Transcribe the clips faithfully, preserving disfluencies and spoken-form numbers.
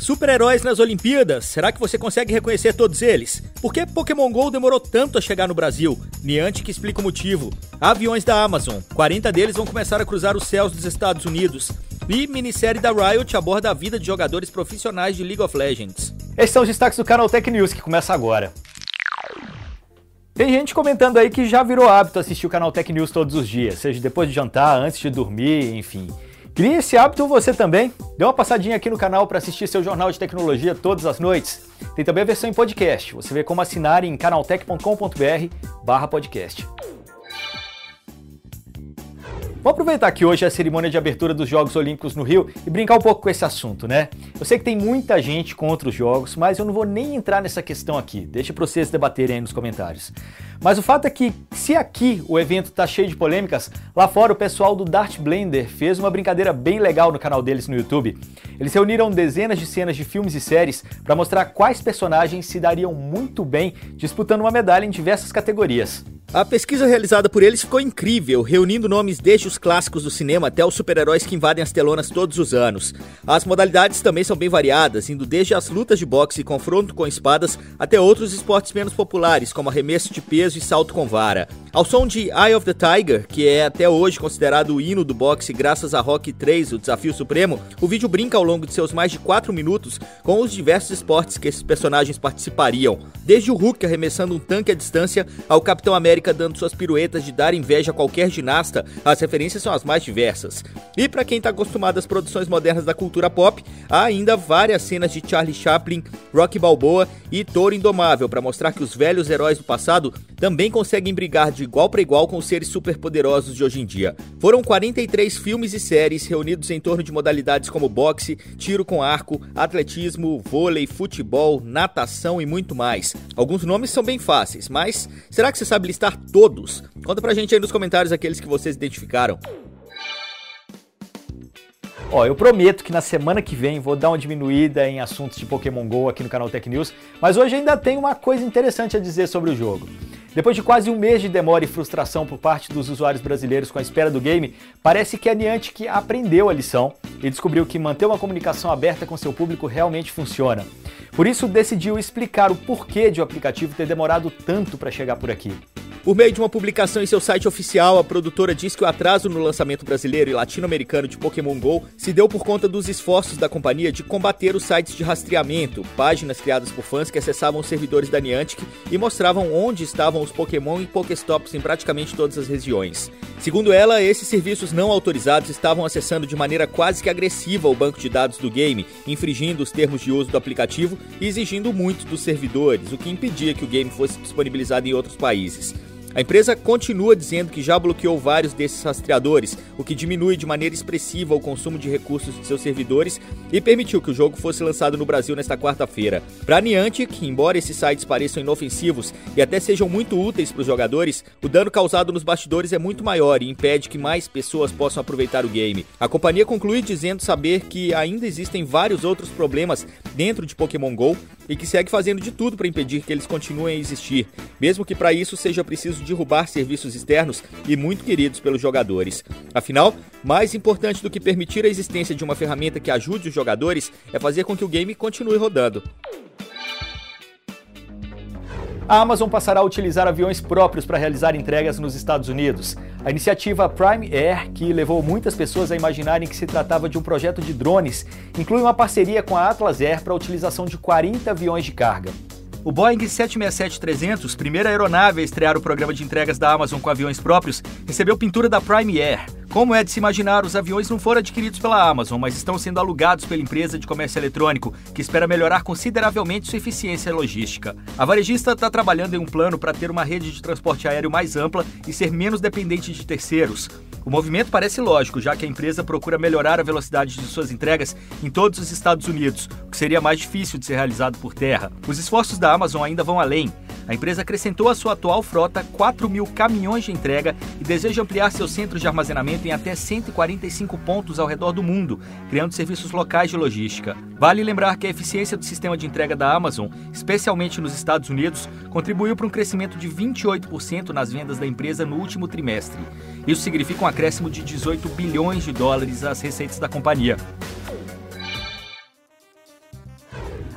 Super-heróis nas Olimpíadas, será que você consegue reconhecer todos eles? Por que Pokémon GO demorou tanto a chegar no Brasil? Niantic explica o motivo. Aviões da Amazon, quarenta deles vão começar a cruzar os céus dos Estados Unidos. E minissérie da Riot aborda a vida de jogadores profissionais de League of Legends. Esses são os destaques do canal Tech News, que começa agora. Tem gente comentando aí que já virou hábito assistir o canal Tech News todos os dias, seja depois de jantar, antes de dormir, enfim. Crie esse hábito você também. Dê uma passadinha aqui no canal para assistir seu jornal de tecnologia todas as noites. Tem também a versão em podcast. Você vê como assinar em canaltech ponto com ponto br barra podcast. Vamos aproveitar que hoje é a cerimônia de abertura dos Jogos Olímpicos no Rio e brincar um pouco com esse assunto, né? Eu sei que tem muita gente contra os Jogos, mas eu não vou nem entrar nessa questão aqui. Deixa para vocês debaterem aí nos comentários. Mas o fato é que, se aqui o evento tá cheio de polêmicas, lá fora o pessoal do Dart Blender fez uma brincadeira bem legal no canal deles no YouTube. Eles reuniram dezenas de cenas de filmes e séries para mostrar quais personagens se dariam muito bem disputando uma medalha em diversas categorias. A pesquisa realizada por eles ficou incrível, reunindo nomes desde os clássicos do cinema até os super-heróis que invadem as telonas todos os anos. As modalidades também são bem variadas, indo desde as lutas de boxe e confronto com espadas até outros esportes menos populares, como arremesso de peso e salto com vara. Ao som de Eye of the Tiger, que é até hoje considerado o hino do boxe graças a Rocky três, o Desafio Supremo, o vídeo brinca ao longo de seus mais de quatro minutos com os diversos esportes que esses personagens participariam, desde o Hulk arremessando um tanque à distância ao Capitão América dando suas piruetas de dar inveja a qualquer ginasta. As referências são as mais diversas. E para quem está acostumado às produções modernas da cultura pop, há ainda várias cenas de Charlie Chaplin, Rocky Balboa e Touro Indomável para mostrar que os velhos heróis do passado também conseguem brigar de igual para igual com os seres superpoderosos de hoje em dia. Foram quarenta e três filmes e séries reunidos em torno de modalidades como boxe, tiro com arco, atletismo, vôlei, futebol, natação e muito mais. Alguns nomes são bem fáceis, mas será que você sabe listar todos? Conta pra gente aí nos comentários aqueles que vocês identificaram. Ó, eu prometo que na semana que vem vou dar uma diminuída em assuntos de Pokémon GO aqui no canal Tech News, mas hoje ainda tem uma coisa interessante a dizer sobre o jogo. Depois de quase um mês de demora e frustração por parte dos usuários brasileiros com a espera do game, parece que a Niantic aprendeu a lição e descobriu que manter uma comunicação aberta com seu público realmente funciona. Por isso decidiu explicar o porquê de o aplicativo ter demorado tanto para chegar por aqui. Por meio de uma publicação em seu site oficial, a produtora diz que o atraso no lançamento brasileiro e latino-americano de Pokémon GO se deu por conta dos esforços da companhia de combater os sites de rastreamento, páginas criadas por fãs que acessavam os servidores da Niantic e mostravam onde estavam os Pokémon e Pokéstops em praticamente todas as regiões. Segundo ela, esses serviços não autorizados estavam acessando de maneira quase que agressiva o banco de dados do game, infringindo os termos de uso do aplicativo e exigindo muito dos servidores, o que impedia que o game fosse disponibilizado em outros países. A empresa continua dizendo que já bloqueou vários desses rastreadores, o que diminui de maneira expressiva o consumo de recursos de seus servidores e permitiu que o jogo fosse lançado no Brasil nesta quarta-feira. Para a Niantic, embora esses sites pareçam inofensivos e até sejam muito úteis para os jogadores, o dano causado nos bastidores é muito maior e impede que mais pessoas possam aproveitar o game. A companhia conclui dizendo saber que ainda existem vários outros problemas dentro de Pokémon GO e que segue fazendo de tudo para impedir que eles continuem a existir, mesmo que para isso seja preciso derrubar serviços externos e muito queridos pelos jogadores. Afinal, mais importante do que permitir a existência de uma ferramenta que ajude os jogadores é fazer com que o game continue rodando. A Amazon passará a utilizar aviões próprios para realizar entregas nos Estados Unidos. A iniciativa Prime Air, que levou muitas pessoas a imaginarem que se tratava de um projeto de drones, inclui uma parceria com a Atlas Air para a utilização de quarenta aviões de carga. O Boeing sete sessenta e sete trezentos, primeira aeronave a estrear o programa de entregas da Amazon com aviões próprios, recebeu pintura da Prime Air. Como é de se imaginar, os aviões não foram adquiridos pela Amazon, mas estão sendo alugados pela empresa de comércio eletrônico, que espera melhorar consideravelmente sua eficiência logística. A varejista está trabalhando em um plano para ter uma rede de transporte aéreo mais ampla e ser menos dependente de terceiros. O movimento parece lógico, já que a empresa procura melhorar a velocidade de suas entregas em todos os Estados Unidos, o que seria mais difícil de ser realizado por terra. Os esforços da Amazon ainda vão além. A empresa acrescentou à sua atual frota quatro mil caminhões de entrega e deseja ampliar seus centros de armazenamento em até cento e quarenta e cinco pontos ao redor do mundo, criando serviços locais de logística. Vale lembrar que a eficiência do sistema de entrega da Amazon, especialmente nos Estados Unidos, contribuiu para um crescimento de vinte e oito por cento nas vendas da empresa no último trimestre. Isso significa um acréscimo de dezoito bilhões de dólares às receitas da companhia.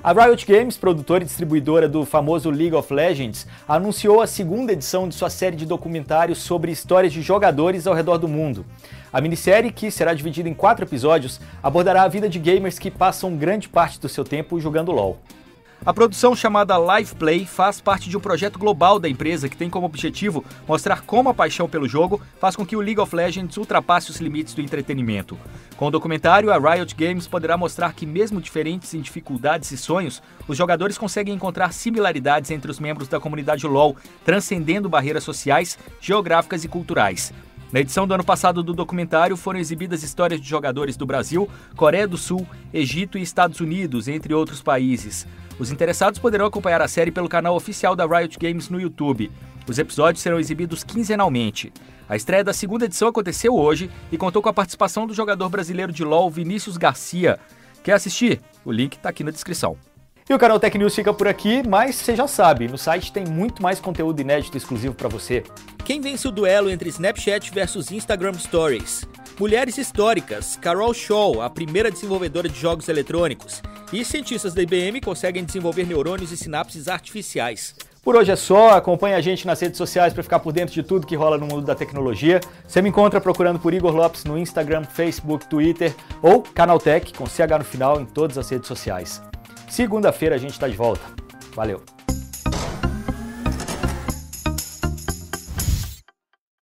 A Riot Games, produtora e distribuidora do famoso League of Legends, anunciou a segunda edição de sua série de documentários sobre histórias de jogadores ao redor do mundo. A minissérie, que será dividida em quatro episódios, abordará a vida de gamers que passam grande parte do seu tempo jogando LoL. A produção, chamada Live Play, faz parte de um projeto global da empresa que tem como objetivo mostrar como a paixão pelo jogo faz com que o League of Legends ultrapasse os limites do entretenimento. Com o documentário, a Riot Games poderá mostrar que, mesmo diferentes em dificuldades e sonhos, os jogadores conseguem encontrar similaridades entre os membros da comunidade LoL, transcendendo barreiras sociais, geográficas e culturais. Na edição do ano passado do documentário foram exibidas histórias de jogadores do Brasil, Coreia do Sul, Egito e Estados Unidos, entre outros países. Os interessados poderão acompanhar a série pelo canal oficial da Riot Games no YouTube. Os episódios serão exibidos quinzenalmente. A estreia da segunda edição aconteceu hoje e contou com a participação do jogador brasileiro de LoL Vinícius Garcia. Quer assistir? O link está aqui na descrição. E o canal Tech News fica por aqui, mas você já sabe, no site tem muito mais conteúdo inédito exclusivo para você. Quem vence o duelo entre Snapchat versus Instagram Stories? Mulheres históricas, Carol Shaw, a primeira desenvolvedora de jogos eletrônicos. E cientistas da I B M conseguem desenvolver neurônios e sinapses artificiais. Por hoje é só, acompanhe a gente nas redes sociais para ficar por dentro de tudo que rola no mundo da tecnologia. Você me encontra procurando por Igor Lopes no Instagram, Facebook, Twitter ou Canaltech com C H no final em todas as redes sociais. Segunda-feira a gente está de volta. Valeu!